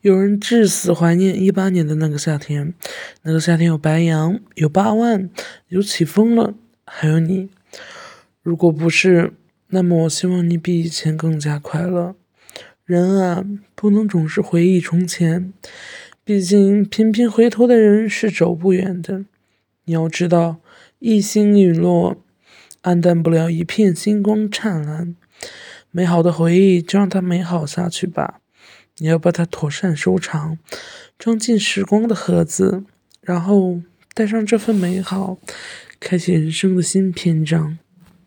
有人至死怀念18年的那个夏天，那个夏天有白羊，有8万，有起风了，还有你。如果不是，那么我希望你比以前更加快乐。人啊，不能总是回忆从前，毕竟频频回头的人是走不远的。你要知道，一星陨落，黯淡不了一片星光灿烂。美好的回忆就让它美好下去吧，你要把它妥善收藏，装进时光的盒子，然后带上这份美好，开启人生的新篇章。